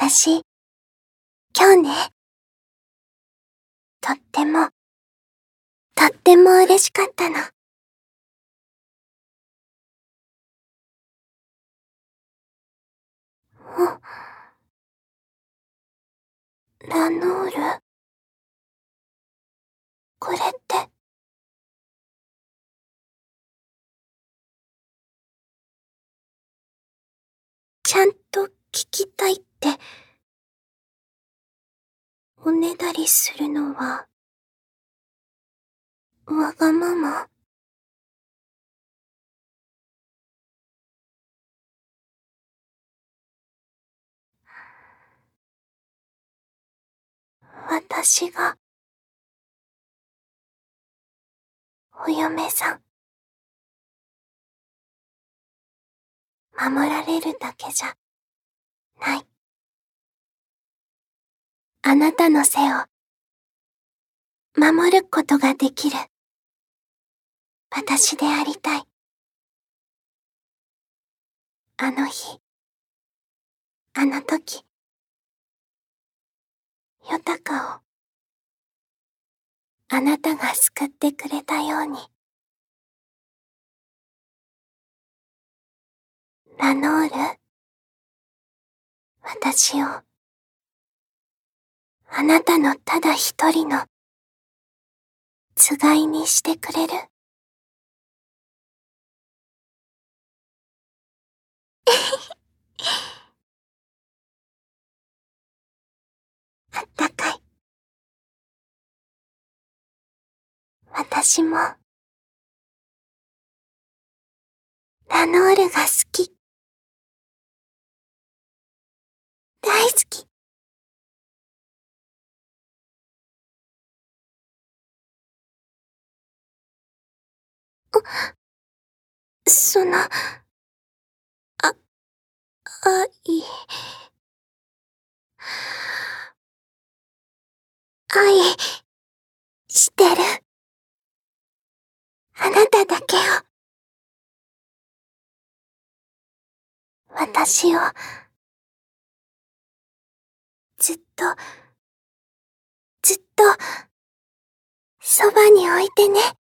私、今日ね、とっても、とっても嬉しかったの。ラノール？これって。ちゃんと聞きたいって、おねだりするのは、わがまま？私が、お嫁さん、守られるだけじゃ、ない。あなたの背を、守ることができる。私でありたい。あの日、あの時、ヨタカを、あなたが救ってくれたように。ラノール、私を、あなたのただ一人の、つがいにしてくれる？あったかい。私も、ラノールが好き。大好き。その、愛、愛、してる。あなただけを。私を、ずっと、ずっと、そばに置いてね。